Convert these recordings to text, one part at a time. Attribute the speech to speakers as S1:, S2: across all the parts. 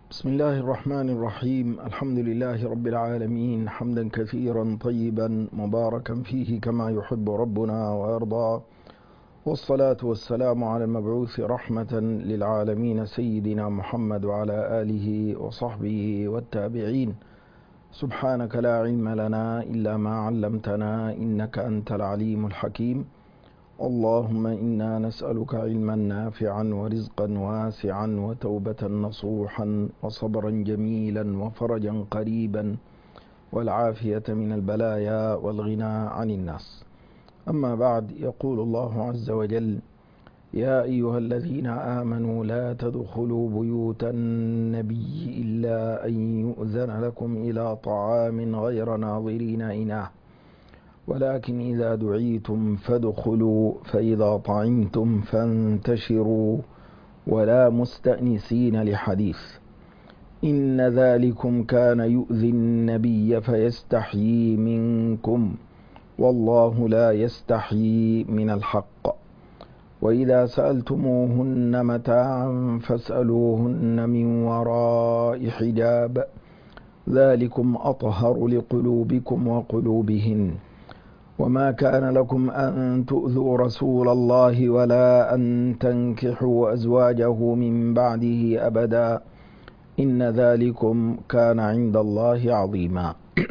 S1: بسم الله الرحمن الرحيم. الحمد لله رب العالمين، حمدا كثيرا طيبا مباركا فيه كما يحب ربنا ويرضى، والصلاة والسلام على المبعوث رحمة للعالمين سيدنا محمد وعلى آله وصحبه والتابعين. سبحانك لا علم لنا إلا ما علمتنا إنك أنت العليم الحكيم. اللهم إنا نسألك علما نافعا ورزقا واسعا وتوبة نصوحا وصبرا جميلا وفرجا قريبا والعافية من البلايا والغنى عن الناس. أما بعد، يقول الله عز وجل: يا أيها الذين آمنوا لا تدخلوا بيوت النبي إلا أن يؤذن لكم إلى طعام غير ناظرين إناه ولكن إذا دعيتم فادخلوا فإذا طعمتم فانتشروا ولا مستأنسين لحديث إن ذلكم كان يؤذي النبي فيستحيي منكم والله لا يستحيي من الحق وإذا سألتموهن متاعا فاسألوهن من وراء حجاب ذلكم أطهر لقلوبكم وقلوبهن وما كان لكم أن تؤذوا رسول الله ولا أن تنكحوا أزواجه من بعده أبدا إن ذلكم كان عند الله عظيما.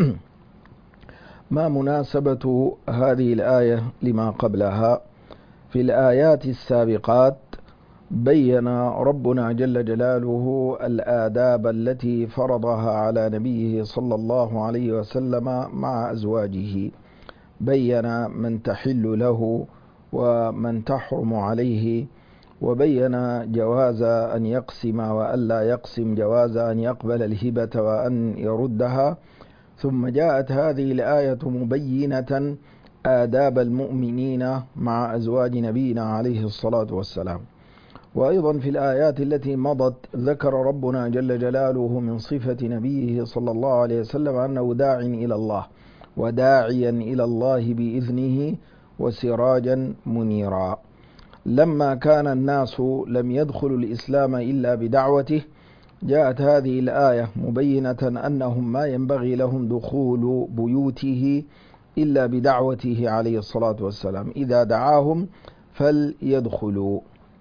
S1: ما مناسبة هذه الآية لما قبلها؟ في الآيات السابقات بين ربنا جل جلاله الآداب التي فرضها على نبيه صلى الله عليه وسلم مع أزواجه، بين من تحل له ومن تحرم عليه، وبين جواز أن يقسم وألا يقسم، جواز أن يقبل الهبة وأن يردها. ثم جاءت هذه الآية مبينة آداب المؤمنين مع أزواج نبينا عليه الصلاة والسلام. وأيضا في الآيات التي مضت ذكر ربنا جل جلاله من صفة نبيه صلى الله عليه وسلم أنه داع إلى الله وداعيا إلى الله بإذنه وسراجا منيرا. لما كان الناس لم يدخلوا الإسلام إلا بدعوته، جاءت هذه الآية مبينة أنهم ما ينبغي لهم دخول بيوته إلا بدعوته عليه الصلاة والسلام، إذا دعاهم فليدخلوا.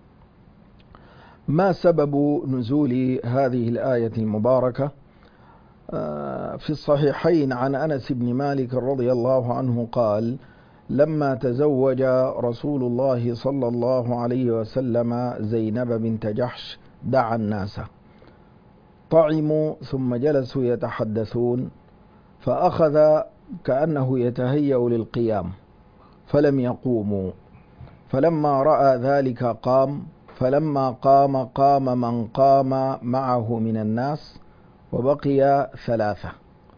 S1: ما سبب نزول هذه الآية المباركة؟ في الصحيحين عن أنس بن مالك رضي الله عنه قال: لما تزوج رسول الله صلى الله عليه وسلم زينب بنت جحش دعا الناس، طعموا ثم جلسوا يتحدثون، فأخذ كأنه يتهيأ للقيام فلم يقوموا، فلما رأى ذلك قام، فلما قام من قام معه من الناس وبقي ثلاثة.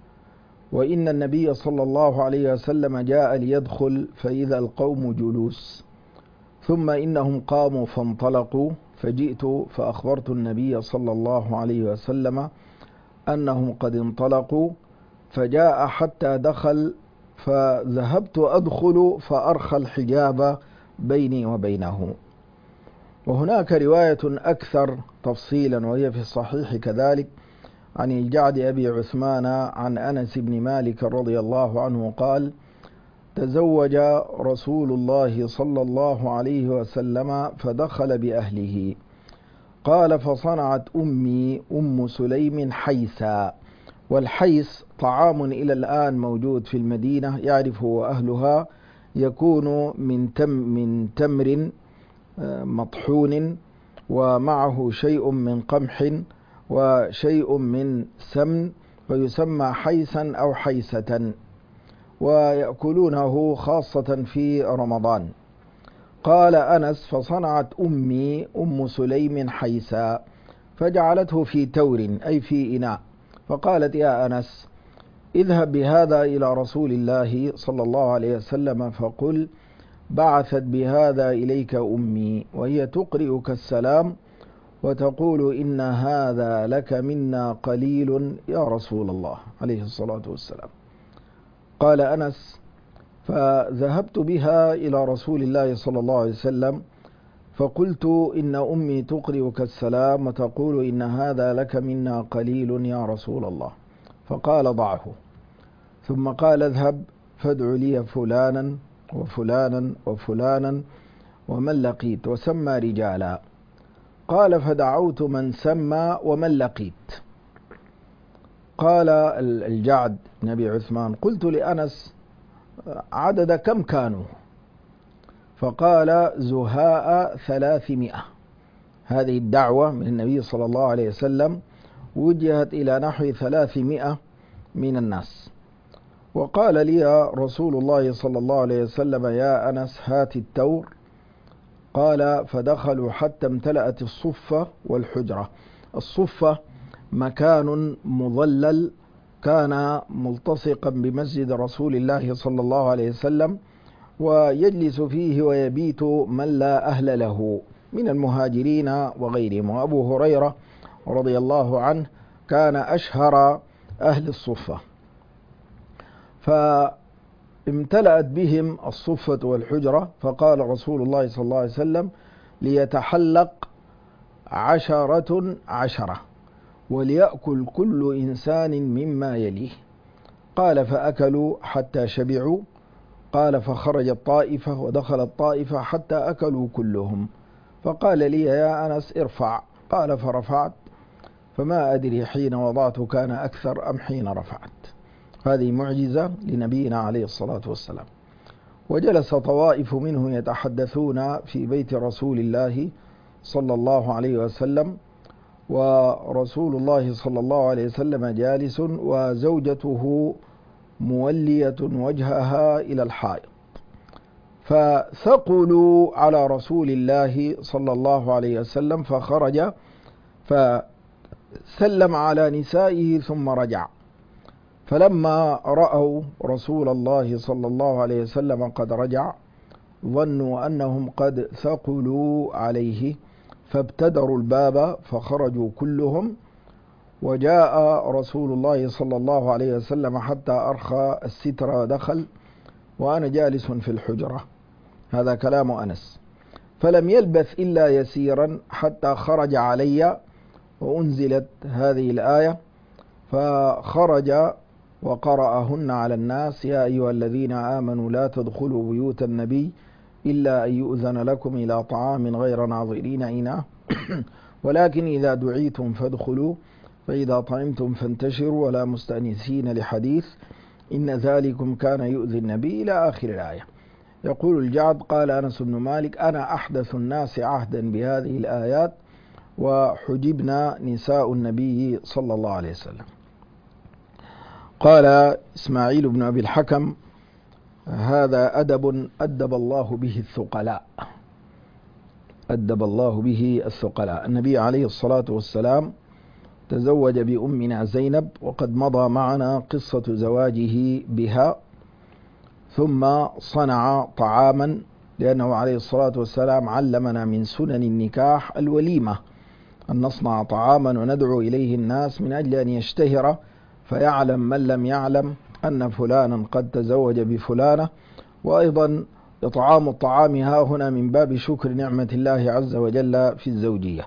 S1: وإن النبي صلى الله عليه وسلم جاء ليدخل فإذا القوم جلوس، ثم إنهم قاموا فانطلقوا، فجئت فأخبرت النبي صلى الله عليه وسلم أنهم قد انطلقوا، فجاء حتى دخل، فذهبت أدخل فأرخى الحجاب بيني وبينه. وهناك رواية أكثر تفصيلا وهي في الصحيح كذلك عن الجعد أبي عثمان عن أنس بن مالك رضي الله عنه قال: تزوج رسول الله صلى الله عليه وسلم فدخل بأهله، قال: فصنعت أمي أم سليم حيسا، والحيس طعام إلى الآن موجود في المدينة يعرفه أهلها، يكون من تمر مطحون ومعه شيء من قمح وشيء من سمن، ويسمى حيسا أو حيسة، ويأكلونه خاصة في رمضان. قال أنس: فصنعت أمي أم سليم حيسا فجعلته في تور أي في إناء، فقالت: يا أنس، اذهب بهذا إلى رسول الله صلى الله عليه وسلم فقل: بعثت بهذا إليك أمي وهي تقرئك السلام وتقول إن هذا لك منا قليل يا رسول الله عليه الصلاة والسلام. قال أنس: فذهبت بها إلى رسول الله صلى الله عليه وسلم فقلت إن أمي تقرئك السلام وتقول إن هذا لك منا قليل يا رسول الله. فقال ضعه، ثم قال اذهب فادع لي فلانا وفلانا وفلانا ومن لقيت، وسمى رجالا. قال فدعوت من سمى ومن لقيت. قال الجعد بن أبي عثمان قلت لأنس عدد كم كانوا؟ فقال زهاء 300. هذه الدعوة من النبي صلى الله عليه وسلم وجهت إلى نحو 300 من الناس. وقال لي رسول الله صلى الله عليه وسلم يا أنس هات التور. قال فدخلوا حتى امتلأت الصفة والحجرة. الصفة مكان مظلل كان ملتصقا بمسجد رسول الله صلى الله عليه وسلم، ويجلس فيه ويبيت من لا أهل له من المهاجرين وغيرهم. وأبو هريرة رضي الله عنه كان أشهر أهل الصفة، فامتلأت بهم الصفة والحجرة. فقال رسول الله صلى الله عليه وسلم ليتحلق 10 وليأكل كل إنسان مما يليه. قال فأكلوا حتى شبعوا. قال فخرجت طائفة ودخلت طائفة حتى أكلوا كلهم. فقال لي يا أنس ارفع. قال فرفعت، فما أدري حين وضعت كان أكثر أم حين رفعت. هذه معجزة لنبينا عليه الصلاة والسلام. وجلس طوائف منهم يتحدثون في بيت رسول الله صلى الله عليه وسلم، ورسول الله صلى الله عليه وسلم جالس وزوجته مولية وجهها إلى الحائط. فثقلوا على رسول الله صلى الله عليه وسلم، فخرج فسلم على نسائه ثم رجع. فلما رأوا رسول الله صلى الله عليه وسلم قد رجع ظنوا أنهم قد ثقلوا عليه، فابتدروا الباب فخرجوا كلهم. وجاء رسول الله صلى الله عليه وسلم حتى أرخى الستر ودخل وأنا جالس في الحجرة. هذا كلام أنس. فلم يلبث إلا يسيرا حتى خرج علي وأنزلت هذه الآية، فخرج وقرأهن على الناس يا أيها الذين آمنوا لا تدخلوا بيوت النبي إلا أن يؤذن لكم إلى طعام غير ناظرين إناه ولكن إذا دعيتم فادخلوا فإذا طعمتم فانتشروا ولا مستأنسين لحديث إن ذلكم كان يؤذي النبي إلى آخر الآية. يقول الجعد قال أنس بن مالك أنا أحدث الناس عهدا بهذه الآيات وحجبنا نساء النبي صلى الله عليه وسلم. قال إسماعيل بن أبي الحكم هذا أدب أدب الله به الثقلاء، أدب الله به الثقلاء. النبي عليه الصلاة والسلام تزوج بأمنا زينب، وقد مضى معنا قصة زواجه بها، ثم صنع طعاما، لأنه عليه الصلاة والسلام علمنا من سنن النكاح الوليمة، أن نصنع طعاما وندعو إليه الناس من أجل أن يشتهر فيعلم من لم يعلم أن فلانا قد تزوج بفلانة. وأيضا إطعام الطعام ها هنا من باب شكر نعمة الله عز وجل في الزوجية.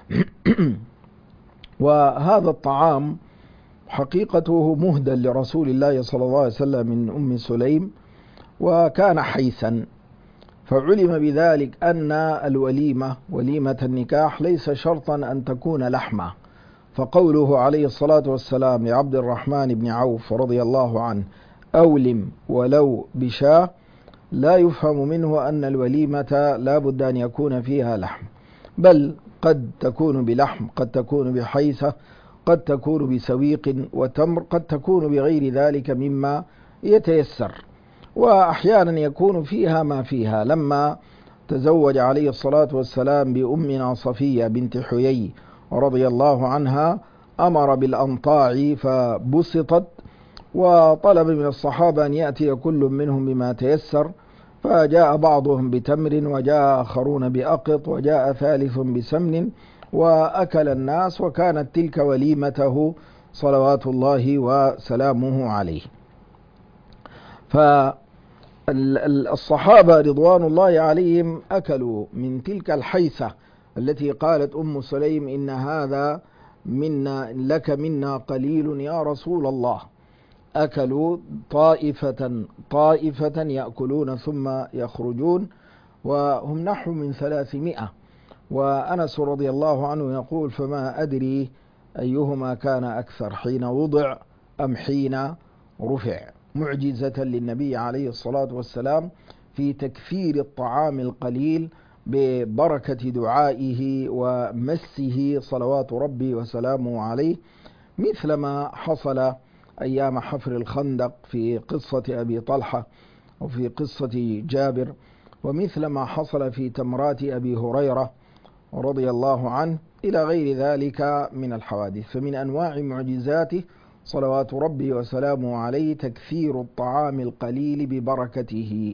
S1: وهذا الطعام حقيقته مهدى لرسول الله صلى الله عليه وسلم من أم سليم، وكان حيثا، فعلم بذلك أن الوليمة وليمة النكاح ليس شرطا أن تكون لحمة. فقوله عليه الصلاة والسلام لعبد الرحمن بن عوف رضي الله عنه أولم ولو بشاة لا يفهم منه أن الوليمة لا بد أن يكون فيها لحم، بل قد تكون بلحم، قد تكون بحيثة، قد تكون بسويق وتمر، قد تكون بغير ذلك مما يتيسر، وأحيانا يكون فيها ما فيها. لما تزوج عليه الصلاة والسلام بأمنا صفية بنت حيي رضي الله عنها أمر بالأنطاع فبسطت، وطلب من الصحابة أن يأتي كل منهم بما تيسر، فجاء بعضهم بتمر وجاء آخرون بأقط وجاء ثالث بسمن، وأكل الناس، وكانت تلك وليمته صلوات الله وسلامه عليه. الصحابة رضوان الله عليهم أكلوا من تلك الحيثة التي قالت أم سليم إن هذا منا لك منا قليل يا رسول الله. أكلوا طائفة طائفة يأكلون ثم يخرجون، وهم نحو من 300. وأنس رضي الله عنه يقول فما أدري أيهما كان أكثر، حين وضع أم حين رفع، معجزة للنبي عليه الصلاة والسلام في تكثير الطعام القليل ببركة دعائه ومسه صلوات ربي وسلامه عليه، مثلما حصل أيام حفر الخندق في قصة أبي طلحة وفي قصة جابر، ومثل ما حصل في تمرات أبي هريرة رضي الله عنه إلى غير ذلك من الحوادث. فمن أنواع معجزاته صلوات ربي وسلامه عليه تكثير الطعام القليل ببركته.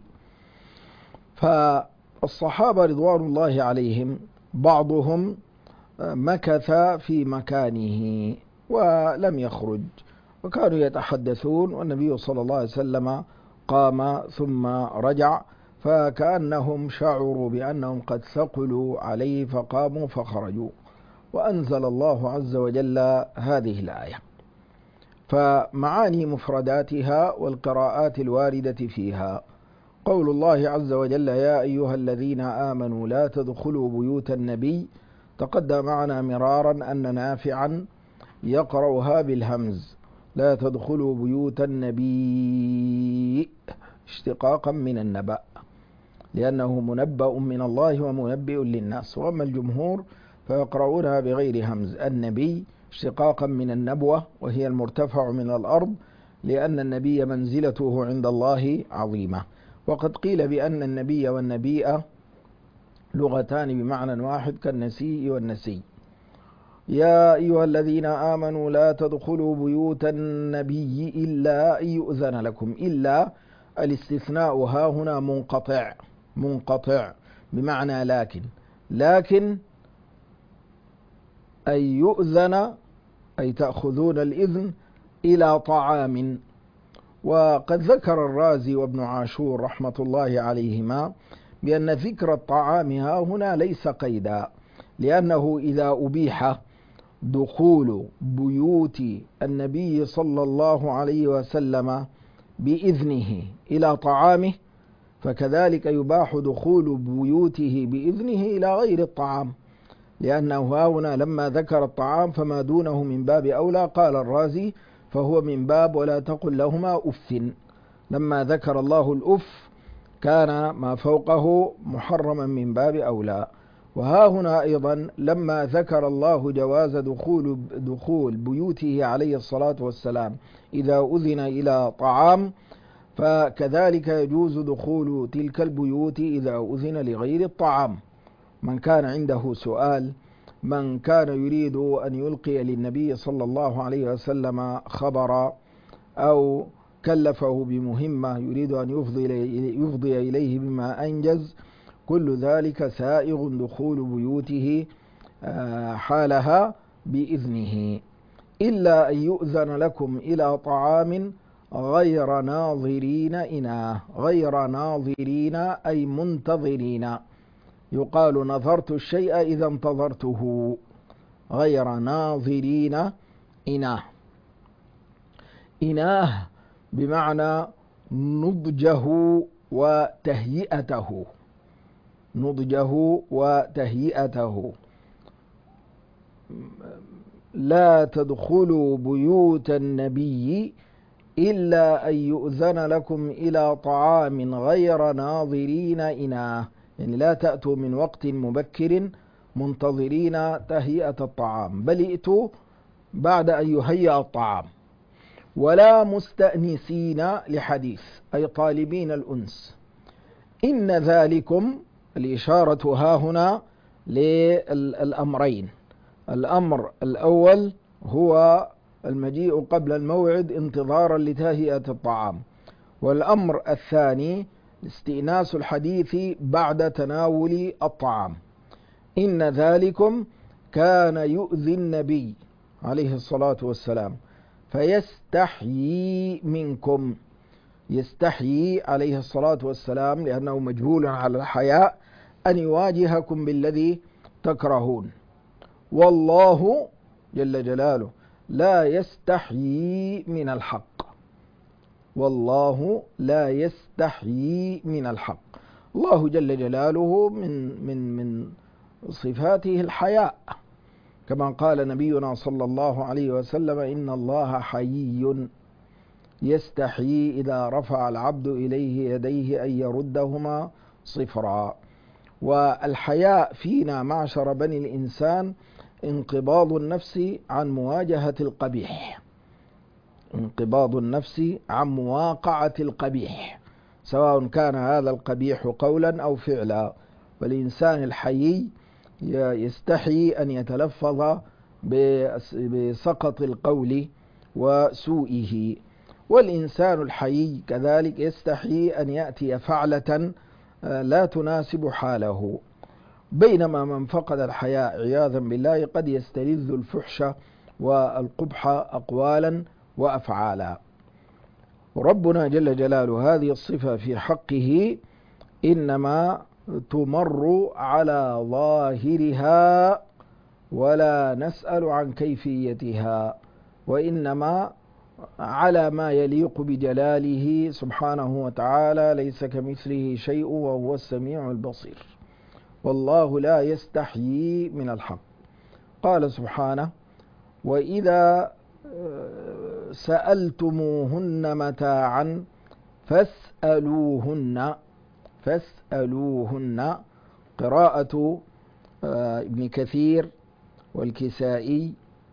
S1: فالصحابة رضوان الله عليهم بعضهم مكث في مكانه ولم يخرج، وكانوا يتحدثون والنبي صلى الله عليه وسلم قام ثم رجع، فكأنهم شعروا بأنهم قد ثقلوا عليه فقاموا فخرجوا، وأنزل الله عز وجل هذه الآية. فمعاني مفرداتها والقراءات الواردة فيها: قول الله عز وجل يا أيها الذين آمنوا لا تدخلوا بيوت النبي، تقدم معنا مرارا أن نافعا يقرأها بالهمز، لا تدخلوا بيوت النبي اشتقاقا من النبأ، لأنه منبأ من الله ومنبئ للناس. وأما الجمهور فيقرؤونها بغير همز، النبي اشتقاقا من النبوة وهي المرتفع من الأرض، لأن النبي منزلته عند الله عظيمة. وقد قيل بأن النبي والنبيئة لغتان بمعنى واحد كالنسيء والنسي. يا أيها الذين آمنوا لا تدخلوا بيوت النبي إلا أن يؤذن لكم، إلا الاستثناء ها هنا منقطع بمعنى لكن أن يؤذن أي تأخذون الإذن إلى طعام. وقد ذكر الرازي وابن عاشور رحمة الله عليهما بأن ذكر الطعام ها هنا ليس قيدا، لأنه إذا أبيح دخول بيوت النبي صلى الله عليه وسلم بإذنه إلى طعامه، فكذلك يباح دخول بيوته بإذنه إلى غير الطعام، لأنه هنا لما ذكر الطعام فما دونه من باب أولى. قال الرازي فهو من باب ولا تقل لهما أف، لما ذكر الله الأف كان ما فوقه محرما من باب أولى. وها هنا أيضا لما ذكر الله جواز دخول بيوته عليه الصلاة والسلام إذا أذن إلى طعام، فكذلك يجوز دخول تلك البيوت إذا أذن لغير الطعام. من كان عنده سؤال، من كان يريد أن يلقي للنبي صلى الله عليه وسلم خبرا أو كلفه بمهمة يريد أن يفضي إليه بما أنجز، كل ذلك سائغ دخول بيوته حالها بإذنه، إلا أن يؤذن لكم إلى طعام غير ناظرين إناه. غير ناظرين أي منتظرين، يقال نظرت الشيء إذا انتظرته، غير ناظرين إناه. إناه بمعنى نضجه وتهيئته، نضجه وتهيئته. لا تدخلوا بيوت النبي إلا أن يؤذن لكم إلى طعام غير ناظرين إناه، يعني لا تأتوا من وقت مبكر منتظرين تهيئة الطعام، بل ائتوا بعد أن يهيأ الطعام. ولا مستأنسين لحديث أي طالبين الأنس. إن ذلكم الإشارة ها هنا للأمرين: الأمر الأول هو المجيء قبل الموعد انتظارا لتهيئة الطعام، والأمر الثاني استئناس الحديث بعد تناول الطعام. إن ذلكم كان يؤذي النبي عليه الصلاة والسلام فيستحيي منكم، يستحيي عليه الصلاة والسلام لأنه مجبول على الحياء أن يواجهكم بالذي تكرهون. والله جل جلاله لا يستحيي من الحق، والله لا يستحيي من الحق. الله جل جلاله من صفاته الحياء، كما قال نبينا صلى الله عليه وسلم: إن الله حيي يستحيي إذا رفع العبد إليه يديه أن يردهما صفرا. والحياء فينا معشر بني الإنسان انقباض النفس عن مواجهة القبيح، انقباض النفس عن مواقعة القبيح، سواء كان هذا القبيح قولا أو فعلا. والإنسان الحيي يستحي أن يتلفظ بسقط القول وسوءه، والإنسان الحيي كذلك يستحي أن يأتي فعلة لا تناسب حاله، بينما من فقد الحياء عياذا بالله قد يستلذ الفحش والقبح أقوالا وأفعالا. وربنا جل جلاله هذه الصفة في حقه إنما تمر على ظاهرها ولا نسأل عن كيفيتها، وإنما على ما يليق بجلاله سبحانه وتعالى، ليس كمثله شيء وهو السميع البصير. والله لا يستحيي من الحق. قال سبحانه: وإذا سألتموهن متاعا فاسألوهن قراءة ابن كثير والكسائي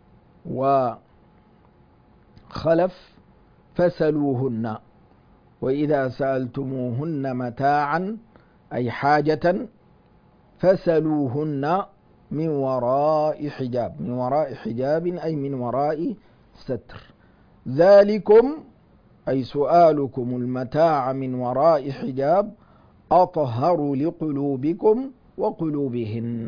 S1: وخلف فسألوهن. وإذا سألتموهن متاعا أي حاجة فسألوهن من وراء حجاب، من وراء حجاب أي من وراء ستر. ذلكم أي سؤالكم المتاع من وراء حجاب أطهر لقلوبكم وقلوبهن.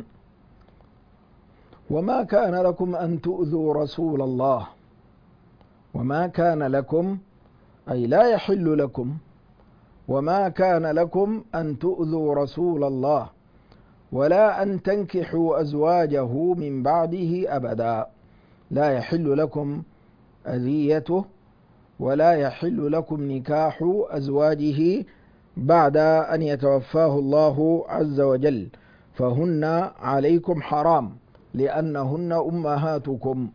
S1: وما كان لكم أن تؤذوا رسول الله، وما كان لكم أي لا يحل لكم، وما كان لكم أن تؤذوا رسول الله ولا أن تنكحوا أزواجه من بعده أبدا. لا يحل لكم أذيته ولا يحل لكم نكاح أزواجه بعد أن يتوفاه الله عز وجل، فهن عليكم حرام لأنهن أمهاتكم.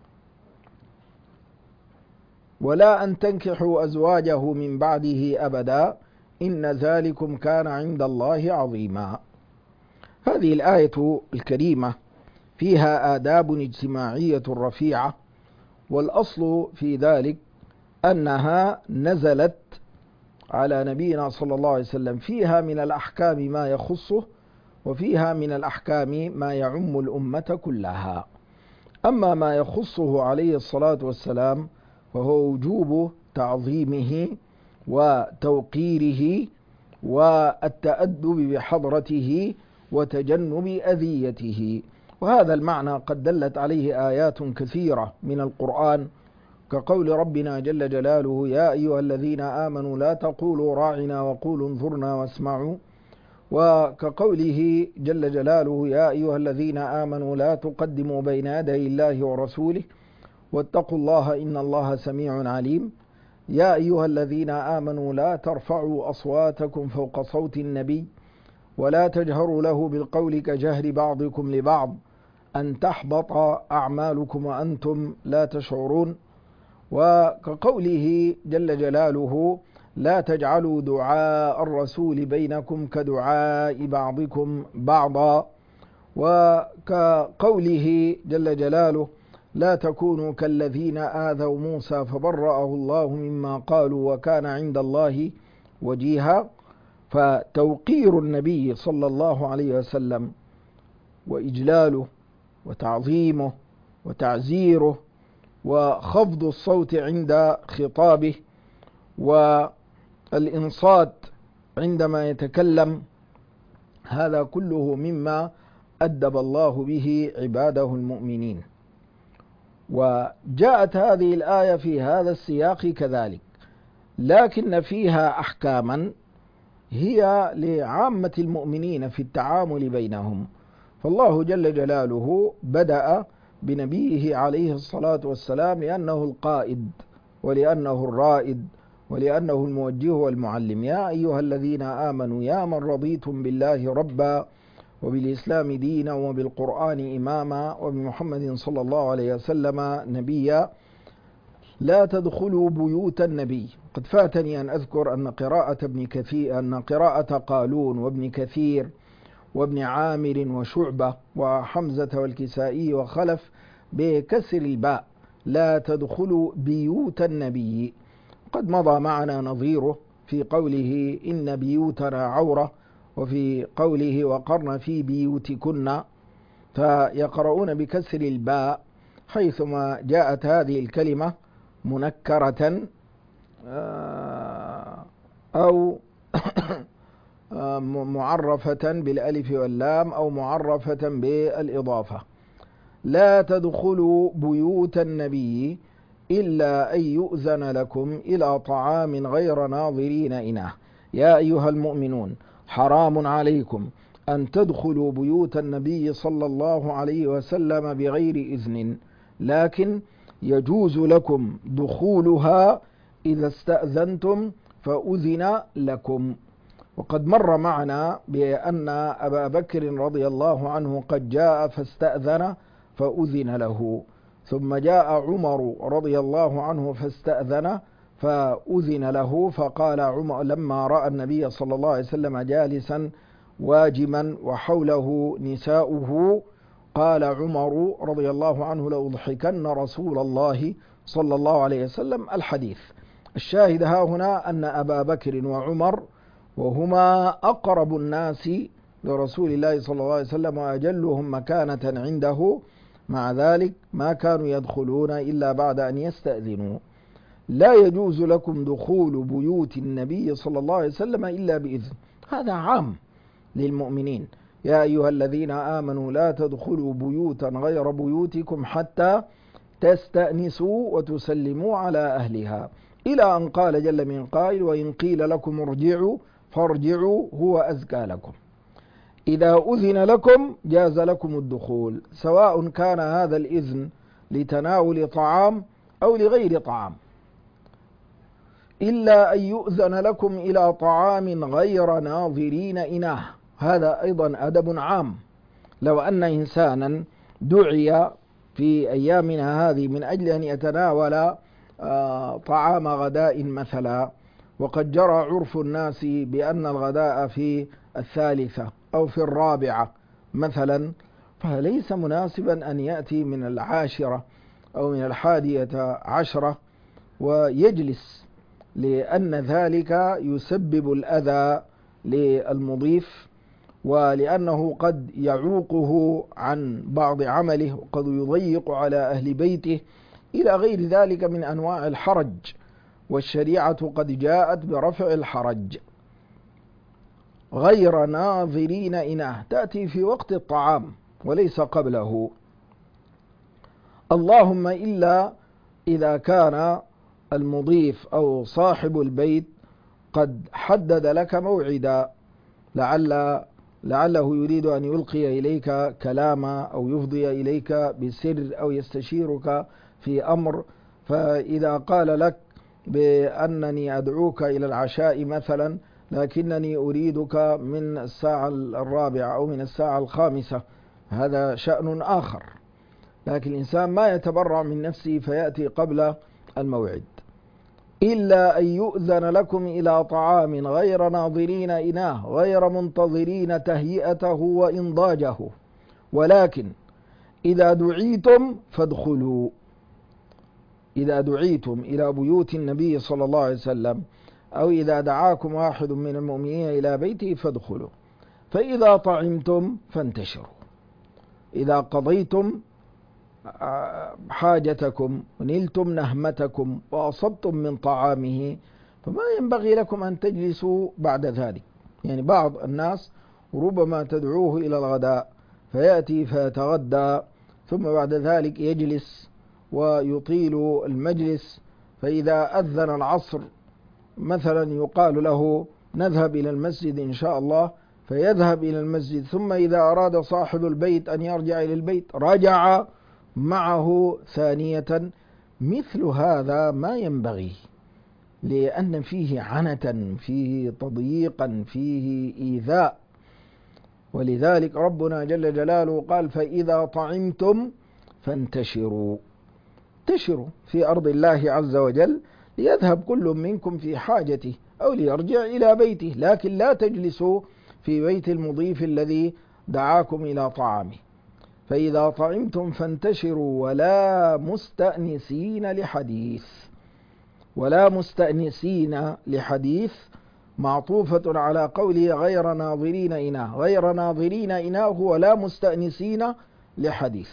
S1: ولا أن تنكحوا أزواجه من بعده أبدا إن ذلكم كان عند الله عظيما. هذه الآية الكريمة فيها آداب اجتماعية رفيعة، والأصل في ذلك أنها نزلت على نبينا صلى الله عليه وسلم، فيها من الأحكام ما يخصه وفيها من الأحكام ما يعم الأمة كلها. أما ما يخصه عليه الصلاة والسلام فهو وجوب تعظيمه وتوقيره والتأدب بحضرته وتجنب أذيته. وهذا المعنى قد دلت عليه آيات كثيرة من القرآن، كقول ربنا جل جلاله: يا أيها الذين آمنوا لا تقولوا راعنا وقولوا انظرنا واسمعوا، وكقوله جل جلاله: يا أيها الذين آمنوا لا تقدموا بين يدي الله ورسوله واتقوا الله إن الله سميع عليم. يا أيها الذين آمنوا لا ترفعوا أصواتكم فوق صوت النبي ولا تجهروا له بالقول كجهر بعضكم لبعض أن تحبط أعمالكم وأنتم لا تشعرون. وكقوله جل جلاله: لا تجعلوا دعاء الرسول بينكم كدعاء بعضكم بعضا. وكقوله جل جلاله: لا تكونوا كالذين آذوا موسى فبرأه الله مما قالوا وكان عند الله وجيها. فتوقير النبي صلى الله عليه وسلم وإجلاله وتعظيمه وتعزيره وخفض الصوت عند خطابه والإنصات عندما يتكلم، هذا كله مما أدب الله به عباده المؤمنين. وجاءت هذه الآية في هذا السياق كذلك، لكن فيها أحكاما هي لعامة المؤمنين في التعامل بينهم. فالله جل جلاله بدأ بنبيه عليه الصلاة والسلام لأنه القائد ولأنه الرائد ولأنه الموجه والمعلم. يا أيها الذين آمنوا يا من رضيتم بالله ربا وبالإسلام دينا وبالقرآن إماما وبمحمد صلى الله عليه وسلم نبيا لا تدخلوا بيوت النبي. قد فاتني أن أذكر أن قراءة قالون وابن كثير وابن عامر وشعبة وحمزة والكسائي وخلف بكسر الباء لا تدخلوا بيوت النبي. قد مضى معنا نظيره في قوله إن بيوتنا عورة، وفي قوله وقرن في بيوتكن، فيقرؤون بكسر الباء حيثما جاءت هذه الكلمة منكرة أو معرفة بالألف واللام أو معرفة بالإضافة. لا تدخلوا بيوت النبي إلا أن يؤذن لكم إلى طعام غير ناظرين إناه. يا أيها المؤمنون حرام عليكم أن تدخلوا بيوت النبي صلى الله عليه وسلم بغير إذن، لكن يجوز لكم دخولها إذا استأذنتم فأذن لكم. وقد مر معنا بأن أبا بكر رضي الله عنه قد جاء فاستأذن فأذن له، ثم جاء عمر رضي الله عنه فاستأذن فأذن له، فقال عمر لما رأى النبي صلى الله عليه وسلم جالسا واجما وحوله نساؤه قال عمر رضي الله عنه لأضحكن رسول الله صلى الله عليه وسلم. الحديث الشاهد ها هنا أن أبا بكر وعمر وهما أقرب الناس لرسول الله صلى الله عليه وسلم وأجلهم مكانة عنده، مع ذلك ما كانوا يدخلون إلا بعد أن يستأذنوا. لا يجوز لكم دخول بيوت النبي صلى الله عليه وسلم إلا بإذن. هذا عام للمؤمنين. يا أيها الذين آمنوا لا تدخلوا بيوتا غير بيوتكم حتى تستأنسوا وتسلموا على أهلها، إلى أن قال جل من قائل وإن قيل لكم ارجعوا فارجعوا هو أزكى لكم. إذا أذن لكم جاز لكم الدخول، سواء كان هذا الإذن لتناول طعام أو لغير طعام، إلا أن يؤذن لكم إلى طعام غير ناظرين إناه. هذا أيضا أدب عام. لو أن إنسانا دعي في أيامنا هذه من أجل أن يتناول طعام غداء مثلا، وقد جرى عرف الناس بأن الغداء في 3 أو في 4 مثلا، فليس مناسبا أن يأتي من 10 أو من 11 ويجلس، لأن ذلك يسبب الأذى للمضيف، ولأنه قد يعوقه عن بعض عمله وقد يضيق على أهل بيته إلى غير ذلك من أنواع الحرج، والشريعة قد جاءت برفع الحرج. غير ناظرين إناه تأتي في وقت الطعام وليس قبله، اللهم إلا إذا كان المضيف أو صاحب البيت قد حدد لك موعدا، لعله يريد أن يلقي إليك كلاما أو يفضي إليك بسر أو يستشيرك في أمر، فإذا قال لك بأنني أدعوك إلى العشاء مثلا لكنني أريدك من الساعة 4 أو من الساعة 5، هذا شأن آخر. لكن الإنسان ما يتبرع من نفسه فيأتي قبل الموعد. إلا أن يؤذن لكم إلى طعام غير ناظرين إناه غير منتظرين تهيئته وإنضاجه، ولكن إذا دعيتم فادخلوا. إذا دعيتم إلى بيوت النبي صلى الله عليه وسلم أو إذا دعاكم واحد من المؤمنين إلى بيته فادخلوا. فإذا طعمتم فانتشروا. إذا قضيتم حاجتكم ونلتم نهمتكم وأصبتم من طعامه فما ينبغي لكم أن تجلسوا بعد ذلك. يعني بعض الناس ربما تدعوه إلى الغداء فيأتي فيتغدى ثم بعد ذلك يجلس ويطيل المجلس، فإذا أذن العصر مثلا يقال له نذهب إلى المسجد إن شاء الله، فيذهب إلى المسجد، ثم إذا أراد صاحب البيت أن يرجع إلى البيت رجع معه ثانية. مثل هذا ما ينبغي، لأن فيه عنة، فيه تضييقا، فيه إيذاء. ولذلك ربنا جل جلاله قال: فإذا طعمتم فانتشروا. انتشروا في أرض الله عز وجل، ليذهب كل منكم في حاجته أو ليرجع إلى بيته، لكن لا تجلسوا في بيت المضيف الذي دعاكم إلى طعامه. فإذا طعمتم فانتشروا ولا مستأنسين لحديث. ولا مستأنسين لحديث معطوفة على قوله غير ناظرين إناه. غير ناظرين إناه ولا مستأنسين لحديث.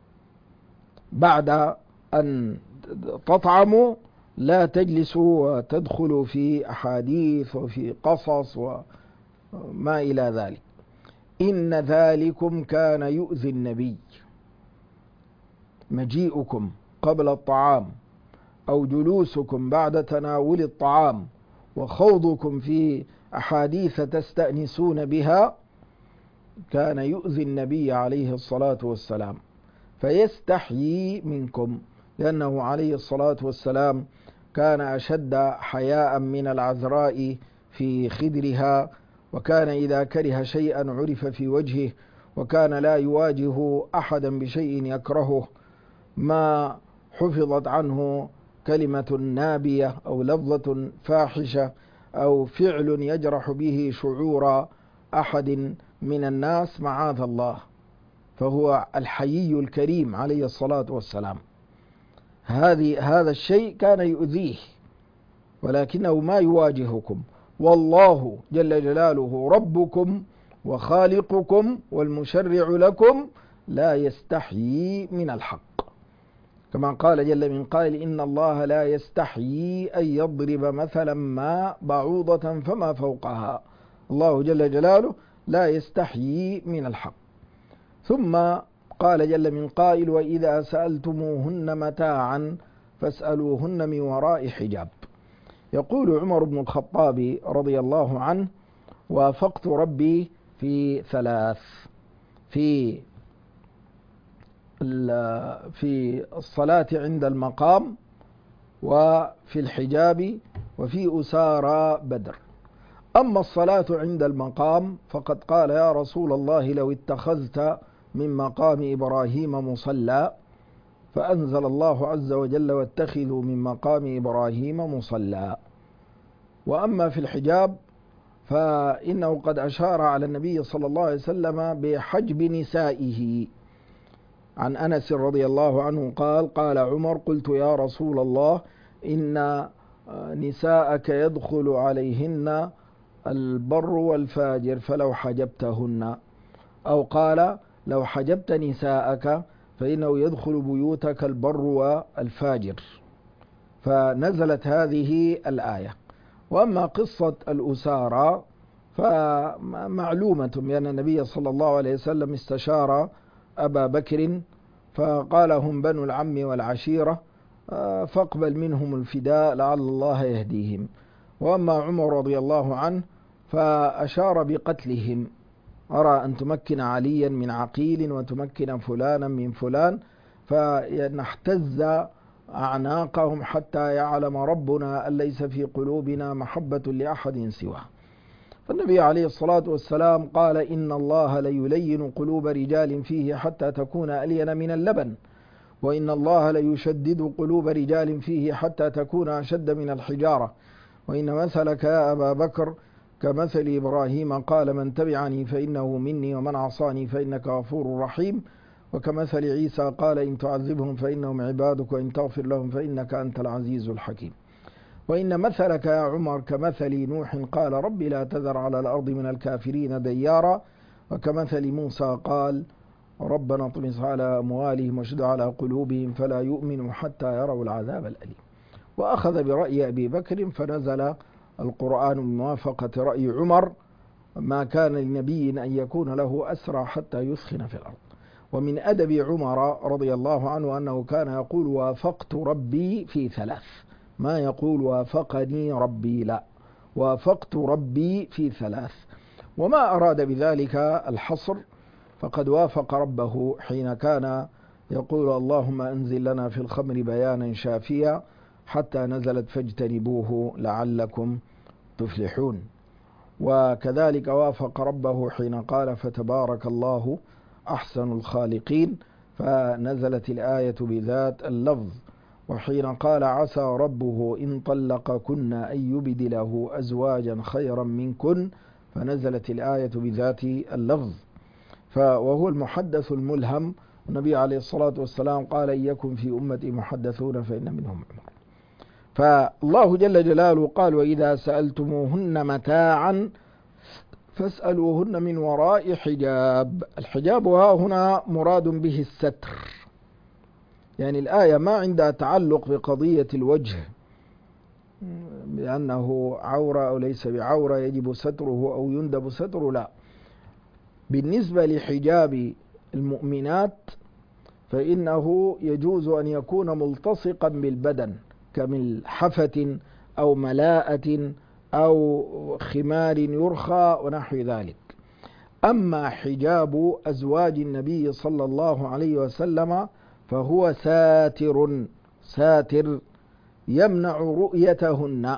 S1: بعد أن تطعموا لا تجلسوا وتدخلوا في أحاديث وفي قصص وما إلى ذلك. إن ذلكم كان يؤذي النبي. مجيئكم قبل الطعام أو جلوسكم بعد تناول الطعام وخوضكم في أحاديث تستأنسون بها كان يؤذي النبي عليه الصلاة والسلام، فيستحيي منكم، لأنه عليه الصلاة والسلام كان أشد حياء من العذراء في خدرها، وكان إذا كره شيئا عرف في وجهه، وكان لا يواجه أحدا بشيء يكرهه. ما حفظت عنه كلمة نابية أو لفظة فاحشة أو فعل يجرح به شعور أحد من الناس، معاذ الله، فهو الحيي الكريم عليه الصلاة والسلام. هذا الشيء كان يؤذيه، ولكنه ما يواجهكم، والله جل جلاله ربكم وخالقكم والمشرع لكم لا يستحيي من الحق، كما قال جل من قائل: إن الله لا يستحيي أن يضرب مثلا ما بعوضة فما فوقها. الله جل جلاله لا يستحيي من الحق. ثم قال جل من قائل: وإذا سألتموهن متاعا فاسألوهن من وراء حجاب. يقول عمر بن الخطاب رضي الله عنه: وافقت ربي في ثلاث: في الصلاة عند المقام، وفي الحجاب، وفي أسارى بدر. أما الصلاة عند المقام فقد قال: يا رسول الله لو اتخذت من مقام إبراهيم مصلى، فأنزل الله عز وجل: واتخذوا من مقام إبراهيم مصلى. وأما في الحجاب فإنه قد أشار على النبي صلى الله عليه وسلم بحجب نسائه. عن أنس رضي الله عنه قال: قال عمر: قلت يا رسول الله إن نساءك يدخل عليهن البر والفاجر فلو حجبتهن، أو قال: لو حجبت نساءك فإنه يدخل بيوتك البر والفاجر. فنزلت هذه الآية. وأما قصة الأسارى فمعلومة، بأن النبي صلى الله عليه وسلم استشار أبا بكر فقال: هم بنو العم والعشيرة، فاقبل منهم الفداء لعل الله يهديهم. وأما عمر رضي الله عنه فأشار بقتلهم: أرى أن تمكن عليا من عقيل وتمكن فلانا من فلان، فنحتز أعناقهم حتى يعلم ربنا أن ليس في قلوبنا محبة لأحد سواه. فالنبي عليه الصلاة والسلام قال: إن الله ليلين قلوب رجال فيه حتى تكون ألين من اللبن، وإن الله ليشدد قلوب رجال فيه حتى تكون أشد من الحجارة، وإن مثلك يا أبا بكر كمثل إبراهيم قال: من تبعني فإنه مني ومن عصاني فإنك غفور رحيم، وكمثل عيسى قال: إن تعذبهم فإنهم عبادك وإن تغفر لهم فإنك أنت العزيز الحكيم. وإن مثلك يا عمر كمثل نوح قال: رب لا تذر على الأرض من الكافرين ديارا، وكمثل موسى قال: ربنا اطمس على أموالهم واشدد على قلوبهم فلا يؤمنوا حتى يروا العذاب الأليم. وأخذ برأي أبي بكر فنزل القرآن بموافقة رأي عمر: ما كان لنبي أن يكون له أسرى حتى يثخن في الأرض. ومن أدب عمر رضي الله عنه أنه كان يقول: وافقت ربي في ثلاث: ما يقول وافقني ربي، لا، وافقت ربي في 3. وما أراد بذلك الحصر، فقد وافق ربه حين كان يقول اللهم أنزل لنا في الخمر بيانا شافيا حتى نزلت فاجتنبوه لعلكم تفلحون. وكذلك وافق ربه حين قال فتبارك الله أحسن الخالقين، فنزلت الآية بذات اللفظ. وحين قال عسى ربه إن طلقكن أن يبدله أزواجا خيرا منكن، فنزلت الآية بذات اللفظ. وهو المحدث الملهم. النبي عليه الصلاة والسلام قال إن يكن في أمتي محدثون فإن منهم عمر. فالله جل جلاله قال وإذا سألتموهن متاعا فاسألوهن من وراء حجاب. الحجاب ها هنا مراد به الستر، يعني الآية ما عندها تعلق بقضية الوجه بأنه عورة أو ليس بعورة يجب ستره أو يندب ستره، لا. بالنسبة لحجاب المؤمنات فإنه يجوز أن يكون ملتصقا بالبدن كملحفة أو ملاءة أو خمار يرخى ونحو ذلك. أما حجاب أزواج النبي صلى الله عليه وسلم فهو ساتر يمنع رؤيتهن.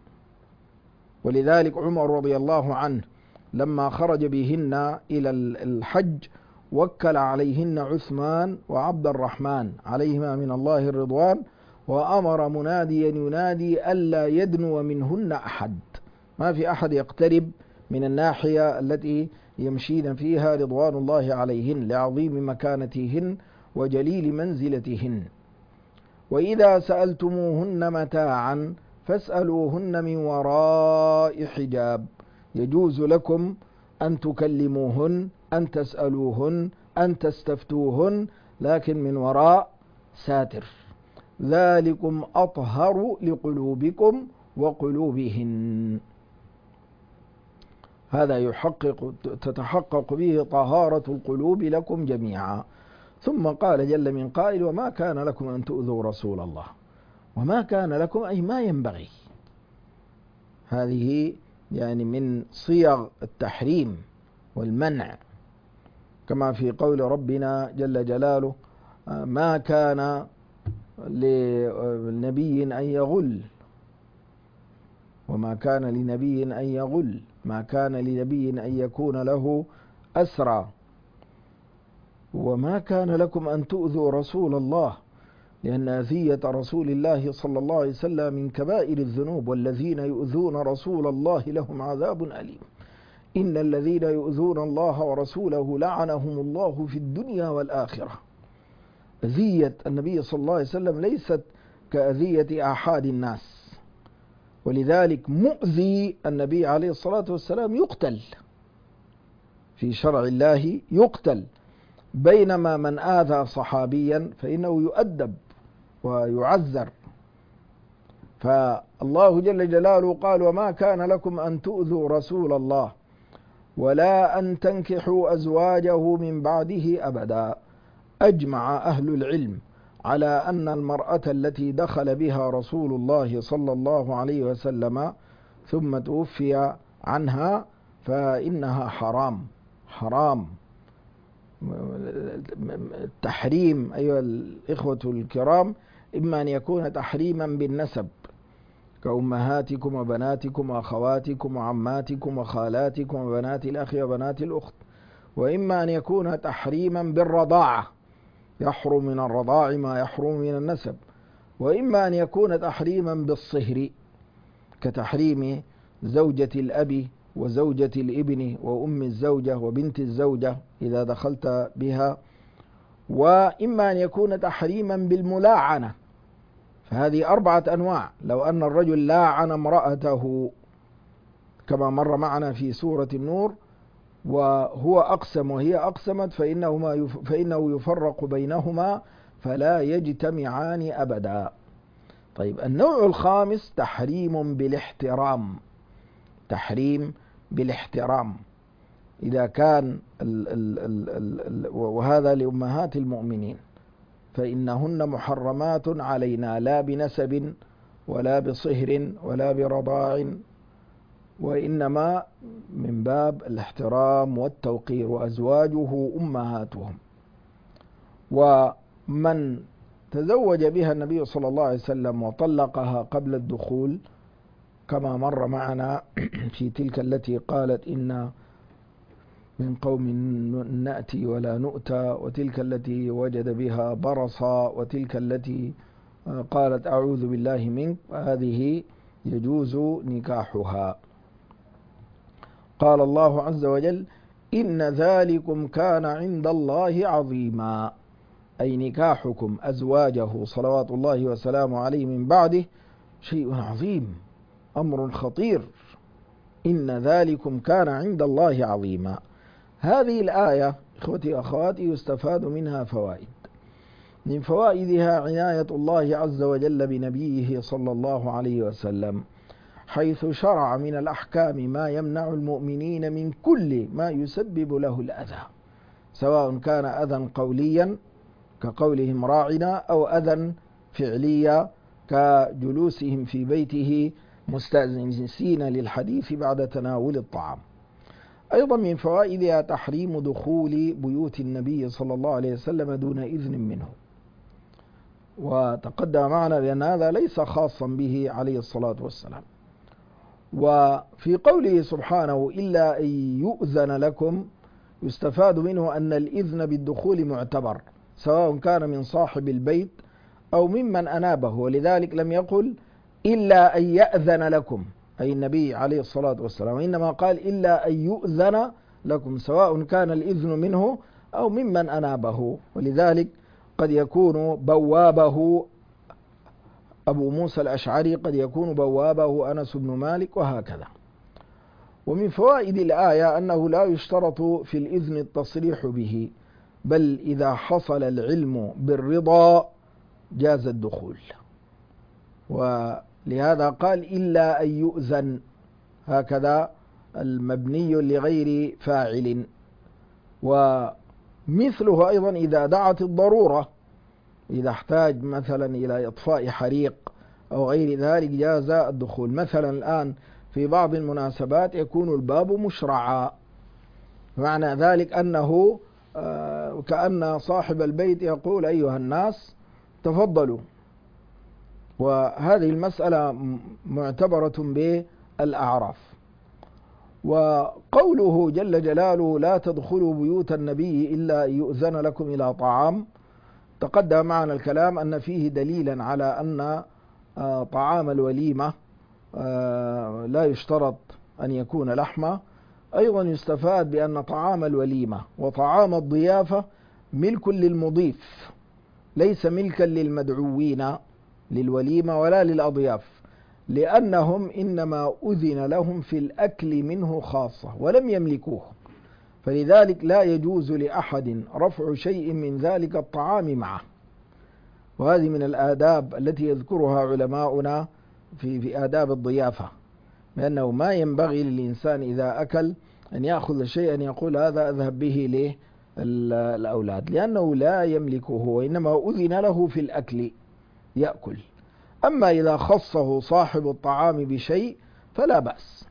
S1: ولذلك عمر رضي الله عنه لما خرج بهن إلى الحج وكل عليهن عثمان وعبد الرحمن عليهما من الله الرضوان، وأمر مناديا ينادي ألا يدنو منهن أحد، ما في أحد يقترب من الناحية التي يمشين فيها رضوان الله عليهن لعظيم مكانتهن وجليل منزلتهن. وإذا سألتموهن متاعا فاسألوهن من وراء حجاب. يجوز لكم أن تكلموهن، أن تسألوهن، أن تستفتوهن، لكن من وراء ساتر. ذلكم أطهر لقلوبكم وقلوبهن. هذا تتحقق به طهارة القلوب لكم جميعا. ثم قال جل من قائل وما كان لكم أن تؤذوا رسول الله. وما كان لكم أي ما ينبغي. هذه يعني من صيغ التحريم والمنع، كما في قول ربنا جل جلاله ما كان لنبي أن يغل، وما كان لنبي أن يغل، ما كان لنبي أن يكون له أسرى، وما كان لكم أن تؤذوا رسول الله، لأن أذية رسول الله صلى الله عليه وسلم من كبائر الذنوب، والذين يؤذون رسول الله لهم عذاب أليم. إن الذين يؤذون الله ورسوله لعنهم الله في الدنيا والآخرة. أذية النبي صلى الله عليه وسلم ليست كأذية أحد الناس، ولذلك مؤذي النبي عليه الصلاة والسلام يقتل في شرع الله، يقتل، بينما من آذى صحابيا فإنه يؤدب ويعذر. فالله جل جلاله قال وما كان لكم أن تؤذوا رسول الله ولا أن تنكحوا أزواجه من بعده أبدا. أجمع أهل العلم على أن المرأة التي دخل بها رسول الله صلى الله عليه وسلم ثم توفي عنها فإنها حرام. التحريم أيها الإخوة الكرام إما أن يكون تحريما بالنسب كأمهاتكم وبناتكم وأخواتكم وعماتكم وخالاتكم وبنات الأخ وبنات الأخت، وإما أن يكون تحريما بالرضاعة يحرم من الرضاع ما يحرم من النسب، وإما أن يكون تحريما بالصهر كتحريم زوجة الأب وزوجة الابن وأم الزوجة وبنت الزوجة إذا دخلت بها، وإما أن يكون تحريما بالملاعنة، فهذه 4 أنواع. لو أن الرجل لاعن امرأته كما مر معنا في سورة النور وهو أقسم وهي أقسمت فإنه يفرق بينهما فلا يجتمعان أبدا. طيب، النوع الخامس تحريم بالاحترام. إذا كان وهذا لأمهات المؤمنين فإنهن محرمات علينا لا بنسب ولا بصهر ولا برضاع، وإنما من باب الاحترام والتوقير، وأزواجه أمهاتهم. ومن تزوج بها النبي صلى الله عليه وسلم وطلقها قبل الدخول كما مر معنا في تلك التي قالت إن من قوم نأتي ولا نؤتى، وتلك التي وجد بها برصا، وتلك التي قالت أعوذ بالله منك، هذه يجوز نكاحها. قال الله عز وجل إن ذلكم كان عند الله عظيما، أي نكاحكم أزواجه صلوات الله وسلامه عليه من بعده شيء عظيم، أمر خطير. إن ذلكم كان عند الله عظيما. هذه الآية إخوتي أخواتي يستفاد منها فوائد. من فوائدها عناية الله عز وجل بنبيه صلى الله عليه وسلم، حيث شرع من الأحكام ما يمنع المؤمنين من كل ما يسبب له الأذى، سواء كان أذى قوليا كقولهم راعنا، أو أذى فعليا كجلوسهم في بيته مستأنسين للحديث بعد تناول الطعام. أيضا من فوائدها تحريم دخول بيوت النبي صلى الله عليه وسلم دون إذن منه، وتقدم معنا بأن هذا ليس خاصا به عليه الصلاة والسلام. وفي قوله سبحانه إلا أن يؤذن لكم، يستفاد منه أن الإذن بالدخول معتبر، سواء كان من صاحب البيت أو ممن أنابه، ولذلك لم يقل إلا أن يأذن لكم أي النبي عليه الصلاة والسلام، وإنما قال إلا أن يؤذن لكم، سواء كان الإذن منه أو ممن أنابه. ولذلك قد يكون بوابه أبو موسى الأشعري، قد يكون بوابه أنس بن مالك، وهكذا. ومن فوائد الآية أنه لا يشترط في الإذن التصريح به، بل إذا حصل العلم بالرضا جاز الدخول، ولهذا قال إلا أن يؤذن، هكذا المبني لغير فاعل. ومثله أيضا إذا دعت الضرورة، إذا احتاج مثلا إلى إطفاء حريق أو غير ذلك جاز الدخول. مثلا الآن في بعض المناسبات يكون الباب مشرعا، معنى ذلك أنه كأن صاحب البيت يقول أيها الناس تفضلوا، وهذه المسألة معتبرة بالأعراف. وقوله جل جلاله لا تدخلوا بيوت النبي إلا يؤذن لكم إلى طعام، تقدم معنا الكلام أن فيه دليلا على أن طعام الوليمة لا يشترط أن يكون لحمة. أيضا يستفاد بأن طعام الوليمة وطعام الضيافة ملك للمضيف، ليس ملكا للمدعوين للوليمة ولا للأضياف، لأنهم إنما أذن لهم في الأكل منه خاصة ولم يملكوه، فلذلك لا يجوز لأحد رفع شيء من ذلك الطعام معه. وهذه من الآداب التي يذكرها علماؤنا في آداب الضيافة، لأنه ما ينبغي للإنسان إذا أكل أن يأخذ شيئا يقول هذا أذهب به للأولاد، لأنه لا يملكه، وإنما أذن له في الأكل يأكل. أما إذا خصه صاحب الطعام بشيء فلا بأس.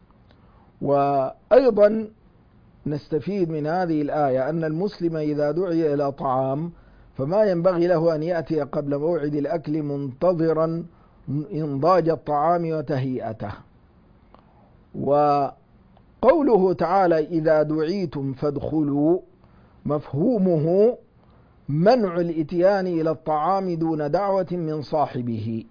S1: وأيضا نستفيد من هذه الآية أن المسلم إذا دعي إلى طعام فما ينبغي له أن يأتي قبل موعد الأكل منتظرا إنضاج الطعام وتهيئته. وقوله تعالى إذا دعيتم فادخلوا، مفهومه منع الإتيان إلى الطعام دون دعوة من صاحبه،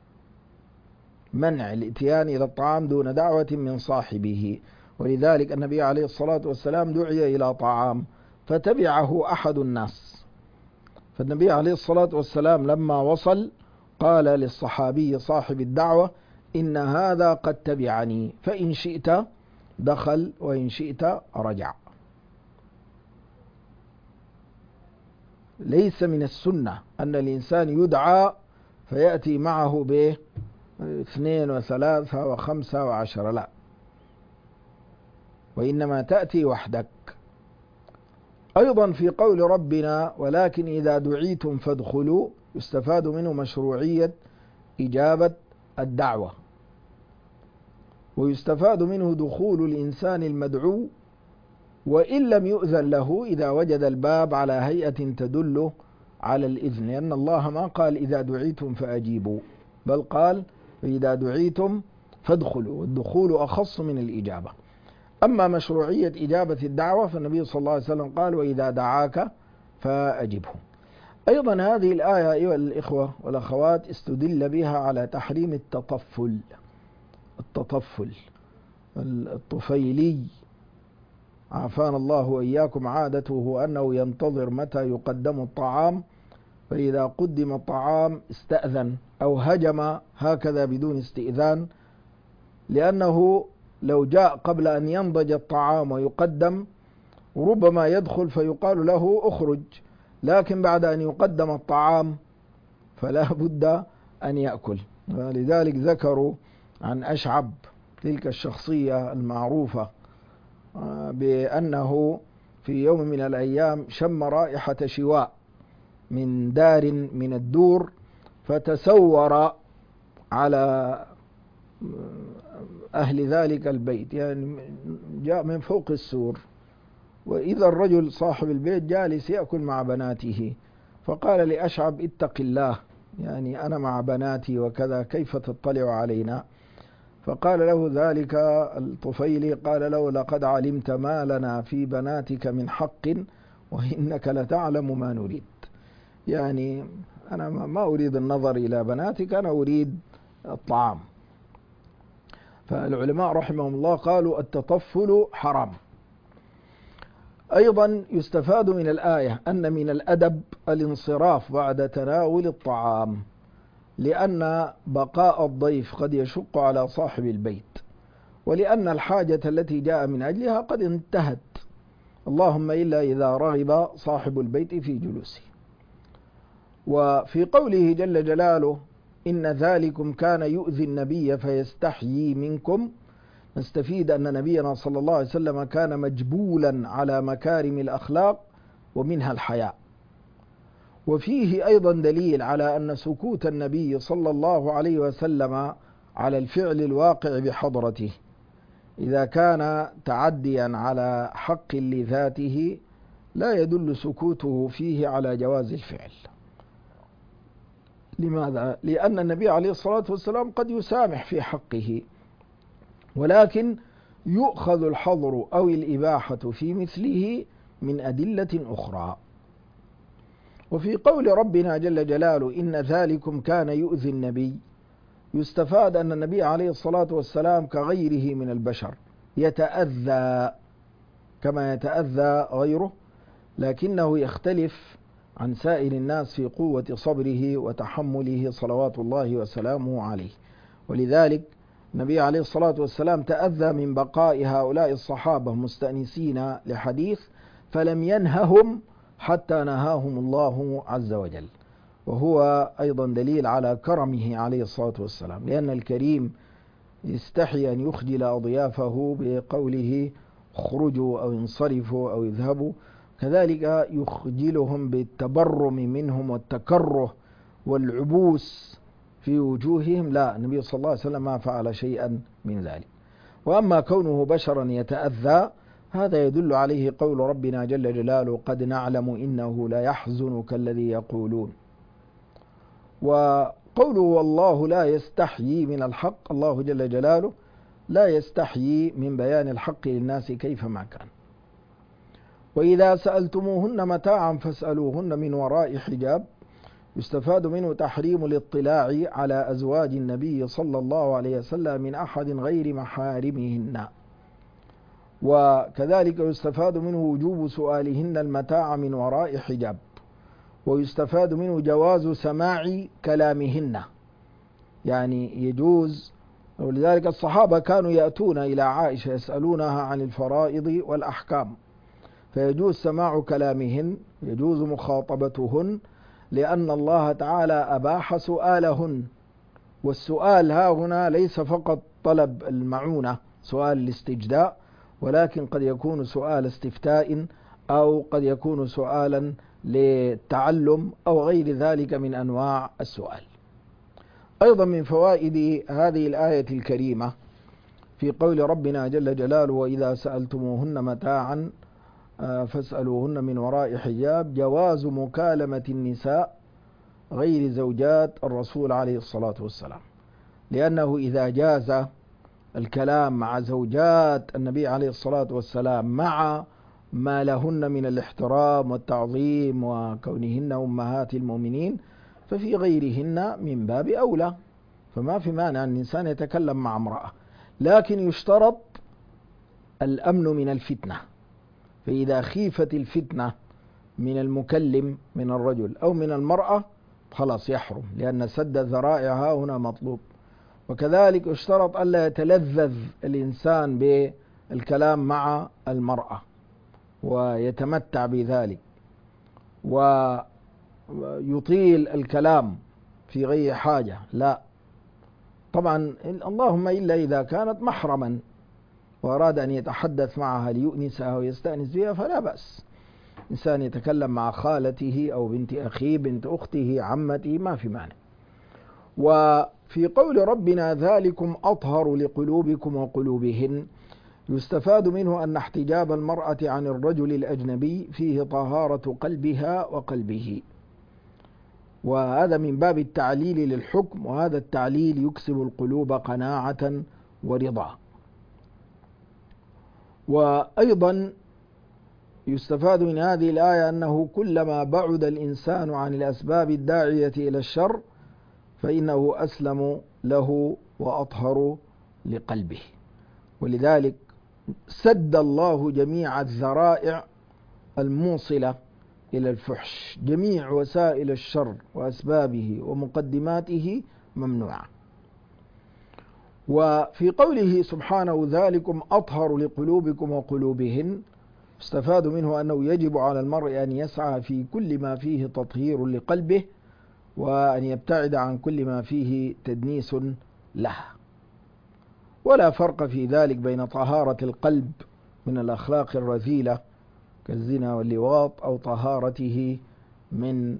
S1: منع الإتيان إلى الطعام دون دعوة من صاحبه. ولذلك النبي عليه الصلاة والسلام دعي إلى طعام فتبعه أحد الناس، فالنبي عليه الصلاة والسلام لما وصل قال للصحابي صاحب الدعوة إن هذا قد تبعني، فإن شئت دخل وإن شئت رجع. ليس من السنة أن الإنسان يدعى فيأتي معه باثنين وثلاثة وخمسة وعشرة، لا، وإنما تأتي وحدك. أيضا في قول ربنا ولكن إذا دعيتم فادخلوا، يستفاد منه مشروعية إجابة الدعوة. ويستفاد منه دخول الإنسان المدعو وإن لم يؤذن له إذا وجد الباب على هيئة تدل على الإذن، لأن الله ما قال إذا دعيتم فأجيبوا، بل قال إذا دعيتم فادخلوا، والدخول أخص من الإجابة. أما مشروعية إجابة الدعوة فالنبي صلى الله عليه وسلم قال وإذا دعاك فأجبه. أيضا هذه الآية أيها الإخوة والأخوات استدل بها على تحريم التطفل. الطفيلي عافانا الله وإياكم عادته أنه ينتظر متى يقدم الطعام، فإذا قدم الطعام استأذن أو هجم هكذا بدون استئذان، لأنه لو جاء قبل أن ينضج الطعام ويقدم ربما يدخل فيقال له اخرج، لكن بعد أن يقدم الطعام فلا بد أن يأكل. ولذلك ذكروا عن أشعب تلك الشخصية المعروفة بأنه في يوم من الأيام شم رائحة شواء من دار من الدور، فتسور على أهل ذلك البيت، يعني جاء من فوق السور، وإذا الرجل صاحب البيت جالس يأكل مع بناته، فقال لأشعب اتق الله، يعني أنا مع بناتي وكذا كيف تطلع علينا؟ فقال له ذلك الطفيلي قال له لقد علمت ما لنا في بناتك من حق وإنك لتعلم ما نريد، يعني أنا ما أريد النظر إلى بناتك، أنا أريد الطعام. فالعلماء رحمهم الله قالوا التطفل حرام. أيضا يستفاد من الآية أن من الأدب الانصراف بعد تناول الطعام، لأن بقاء الضيف قد يشق على صاحب البيت، ولأن الحاجة التي جاء من أجلها قد انتهت، اللهم إلا إذا رغب صاحب البيت في جلوسه. وفي قوله جل جلاله إن ذلكم كان يؤذي النبي فيستحيي منكم، نستفيد أن نبينا صلى الله عليه وسلم كان مجبولا على مكارم الأخلاق ومنها الحياء. وفيه أيضا دليل على أن سكوت النبي صلى الله عليه وسلم على الفعل الواقع بحضرته إذا كان تعديا على حق لذاته لا يدل سكوته فيه على جواز الفعل. لماذا؟ لأن النبي عليه الصلاة والسلام قد يسامح في حقه، ولكن يؤخذ الحظر أو الإباحة في مثله من أدلة أخرى. وفي قول ربنا جل جلاله إن ذلكم كان يؤذي النبي، يستفاد أن النبي عليه الصلاة والسلام كغيره من البشر يتأذى كما يتأذى غيره، لكنه يختلف عن سائر الناس في قوة صبره وتحمله صلوات الله وسلامه عليه. ولذلك النبي عليه الصلاة والسلام تأذى من بقاء هؤلاء الصحابة مستأنسين لحديث فلم ينههم حتى نهاهم الله عز وجل، وهو أيضا دليل على كرمه عليه الصلاة والسلام، لأن الكريم يستحي أن يخجل أضيافه بقوله اخرجوا أو انصرفوا أو اذهبوا، كذلك يخجلهم بالتبرم منهم والتكره والعبوس في وجوههم، لا، النبي صلى الله عليه وسلم ما فعل شيئا من ذلك. وأما كونه بشرا يتأذى هذا يدل عليه قول ربنا جل جلاله قد نعلم إنه لا يحزنك الذي يقولون. وقوله والله لا يستحيي من الحق، الله جل جلاله لا يستحيي من بيان الحق للناس كيفما كان. وإذا سألتموهن متاعا فاسألوهن من وراء حجاب، يستفاد منه تحريم الاطلاع على أزواج النبي صلى الله عليه وسلم من أحد غير محارمهن، وكذلك يستفاد منه وجوب سؤالهن المتاع من وراء حجاب، ويستفاد منه جواز سماع كلامهن، يعني يجوز. ولذلك الصحابة كانوا يأتون إلى عائشة يسألونها عن الفرائض والأحكام، فيجوز سماع كلامهن، يجوز مخاطبتهن، لأن الله تعالى أباح سؤالهن. والسؤال ها هنا ليس فقط طلب المعونة سؤال الاستجداء، ولكن قد يكون سؤال استفتاء أو قد يكون سؤالا للتعلم أو غير ذلك من أنواع السؤال. أيضا من فوائد هذه الآية الكريمة في قول ربنا جل جلاله: وإذا سألتموهن متاعا فاسألوهن من وراء حجاب، جواز مكالمة النساء غير زوجات الرسول عليه الصلاة والسلام، لأنه إذا جاز الكلام مع زوجات النبي عليه الصلاة والسلام مع ما لهن من الاحترام والتعظيم وكونهن أمهات المؤمنين، ففي غيرهن من باب أولى. فما في مانع أن الإنسان يتكلم مع امرأة، لكن يشترط الأمن من الفتنة. فإذا خيفت الفتنة من المكلم من الرجل أو من المرأة خلاص يحرم، لأن سد ذرائعها هنا مطلوب. وكذلك يشترط ألا يتلذذ الإنسان بالكلام مع المرأة ويتمتع بذلك ويطيل الكلام في غير حاجة، لا طبعا، اللهم إلا إذا كانت محرما وأراد أن يتحدث معها ليؤنسها ويستأنس بها فلا بأس. إنسان يتكلم مع خالته أو بنت أخيه، بنت أخته، عمته، ما في مانع. وفي قول ربنا: ذلكم أطهر لقلوبكم وقلوبهن، يستفاد منه أن احتجاب المرأة عن الرجل الأجنبي فيه طهارة قلبها وقلبه، وهذا من باب التعليل للحكم، وهذا التعليل يكسب القلوب قناعة ورضا. وأيضا يستفاد من هذه الآية أنه كلما بعد الإنسان عن الأسباب الداعية إلى الشر فإنه أسلم له وأطهر لقلبه. ولذلك سد الله جميع الذرائع الموصلة إلى الفحش، جميع وسائل الشر وأسبابه ومقدماته ممنوعة. وفي قوله سبحانه: ذلكم أطهر لقلوبكم وقلوبهن، استفاد منه أنه يجب على المرء أن يسعى في كل ما فيه تطهير لقلبه، وأن يبتعد عن كل ما فيه تدنيس له. ولا فرق في ذلك بين طهارة القلب من الأخلاق الرذيلة كالزنا واللواط، أو طهارته من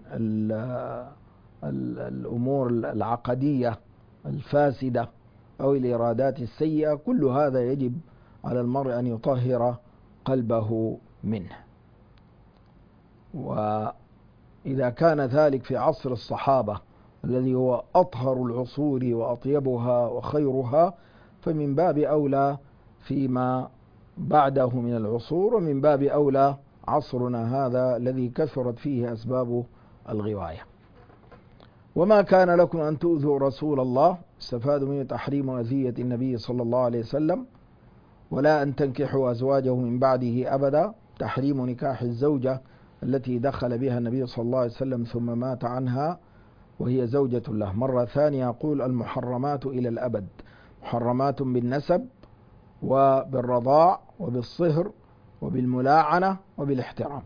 S1: الأمور العقدية الفاسدة أو الإرادات السيئة. كل هذا يجب على المرء أن يطهر قلبه منه. وإذا كان ذلك في عصر الصحابة الذي هو أطهر العصور وأطيبها وخيرها، فمن باب أولى فيما بعده من العصور، ومن باب أولى عصرنا هذا الذي كثرت فيه أسباب الغواية. وما كان لكم أن تؤذوا رسول الله، استفاد منه تحريم أذية النبي صلى الله عليه وسلم، ولا أن تنكحوا أزواجه من بعده أبدا، تحريم نكاح الزوجة التي دخل بها النبي صلى الله عليه وسلم ثم مات عنها وهي زوجة له. مرة ثانية يقول: المحرمات إلى الأبد، محرمات بالنسب وبالرضاع وبالصهر وبالملاعنة وبالاحترام.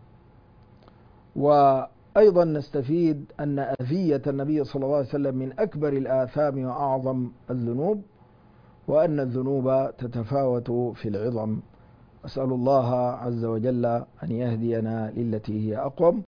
S1: وأيضا نستفيد أن أذية النبي صلى الله عليه وسلم من أكبر الآثام وأعظم الذنوب، وأن الذنوب تتفاوت في العظم. أسأل الله عز وجل أن يهدينا للتي هي أقوم.